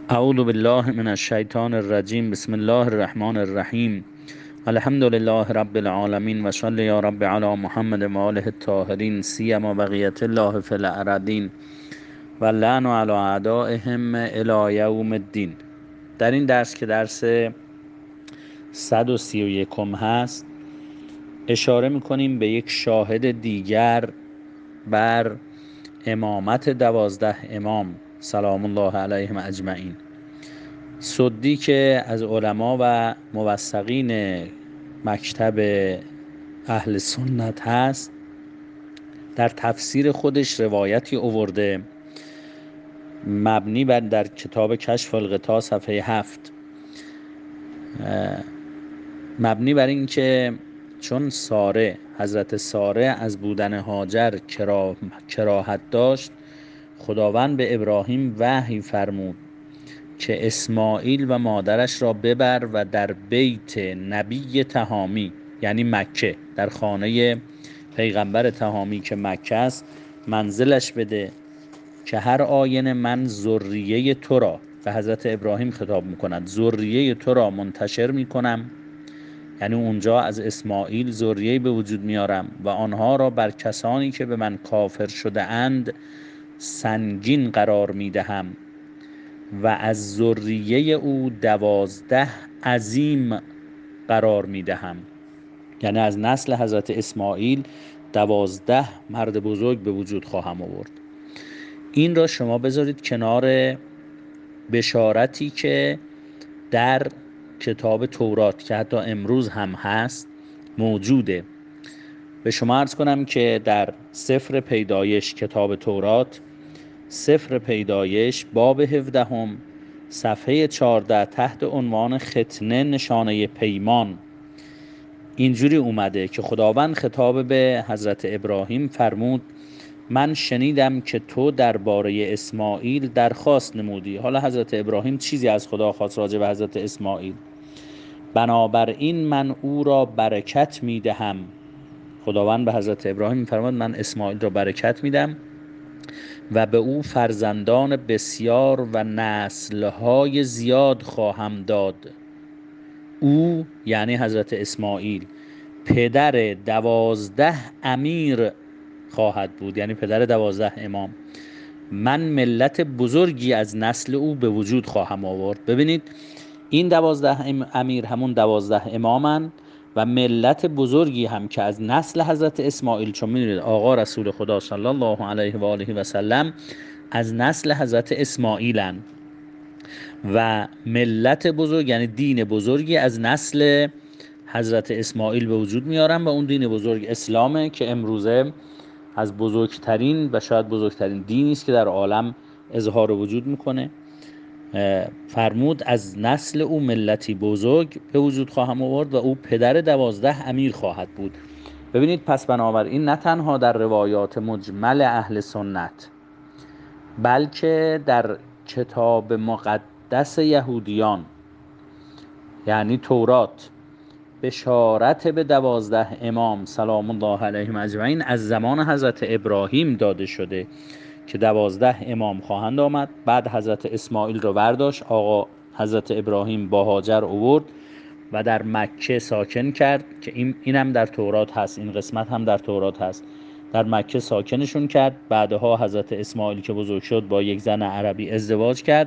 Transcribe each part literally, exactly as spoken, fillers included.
اعوذ بالله من الشیطان الرجیم. بسم الله الرحمن الرحیم. الحمد لله رب العالمین و صل یا رب علی محمد و آله الطاهرین سیما بقیت الله فی الارضین و لعن علی اعدائهم الی یوم الدین. در این درس که درس صد و سی و یکم هست، اشاره میکنیم به یک شاهد دیگر بر امامت دوازده امام سلام الله علیهم اجمعین. سدی که از علما و موثقین مکتب اهل سنت هست، در تفسیر خودش روایتی آورده مبنی بر در کتاب کشف الغطا صفحه هفت، مبنی بر این که چون ساره حضرت ساره از بودن هاجر کرا... کراهت داشت، خداوند به ابراهیم وحی فرمود که اسماعیل و مادرش را ببر و در بیت نبی تهامی یعنی مکه، در خانه پیغمبر تهامی که مکه است، منزلش بده که هر آینه من ذریه تو را، به حضرت ابراهیم خطاب میکند، ذریه تو را منتشر میکنم، یعنی اونجا از اسماعیل ذریه به وجود میارم و آنها را بر کسانی که به من کافر شده اند سنگین قرار میدهم و از ذریه او دوازده عظیم قرار میدهم. یعنی از نسل حضرت اسماعیل دوازده مرد بزرگ به وجود خواهم آورد. این را شما بذارید کنار بشارتی که در کتاب تورات که حتی امروز هم هست موجوده. به شما عرض کنم که در سفر پیدایش کتاب تورات، سفر پیدایش باب هفدهم صفحه چهارده تحت عنوان ختنه نشانه پیمان اینجوری اومده که خداوند خطاب به حضرت ابراهیم فرمود من شنیدم که تو درباره اسماعیل درخواست نمودی. حالا حضرت ابراهیم چیزی از خدا خواست راجع به حضرت اسماعیل، بنابراین من او را برکت میدهم. خداوند به حضرت ابراهیم فرمود من اسماعیل را برکت میدم و به او فرزندان بسیار و نسلهای زیاد خواهم داد. او یعنی حضرت اسماعیل پدر دوازده امیر خواهد بود، یعنی پدر دوازده امام. من ملت بزرگی از نسل او به وجود خواهم آورد. ببینید این دوازده امیر همون دوازده امامن و ملت بزرگی هم که از نسل حضرت اسماعیل، چون میدونید آقا رسول خدا صلی الله علیه و آله و سلم از نسل حضرت اسماعیلن و ملت بزرگ یعنی دین بزرگی از نسل حضرت اسماعیل به وجود میارن و اون دین بزرگ اسلامه که امروزه از بزرگترین و شاید بزرگترین دینی است که در عالم اظهار وجود میکنه. فرمود از نسل او ملتی بزرگ به وجود خواهم آورد و او پدر دوازده امیر خواهد بود. ببینید پس بنابراین نه تنها در روایات مجمل اهل سنت بلکه در کتاب مقدس یهودیان یعنی تورات بشارت به دوازده امام سلام الله علیهم اجمعین از زمان حضرت ابراهیم داده شده که دوازده امام خواهند آمد. بعد حضرت اسماعیل رو برداشت آقا حضرت ابراهیم با هاجر آورد و در مکه ساکن کرد که این اینم در تورات هست، این قسمت هم در تورات هست. در مکه ساکنشون کرد. بعدها حضرت اسماعیل که بزرگ شد با یک زن عربی ازدواج کرد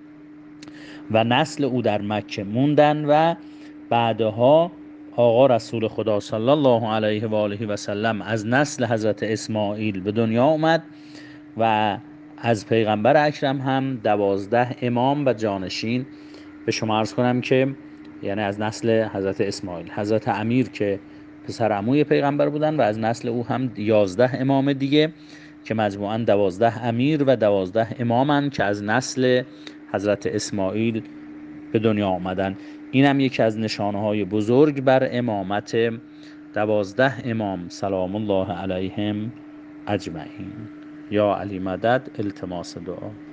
و نسل او در مکه موندن و بعدها آقا رسول خدا صلی الله علیه و آله و سلم از نسل حضرت اسماعیل به دنیا اومد و از پیغمبر اکرم هم دوازده امام و جانشین. به شما عرض کنم که یعنی از نسل حضرت اسماعیل حضرت امیر که پسر عموی پیغمبر بودن و از نسل او هم یازده امام دیگه که مجموعاً دوازده امیر و دوازده امامن که از نسل حضرت اسماعیل به دنیا آمدن. این هم یکی از نشانه‌های بزرگ بر امامت دوازده امام سلام الله علیهم اجمعین. یا علی مدد التماس دعا.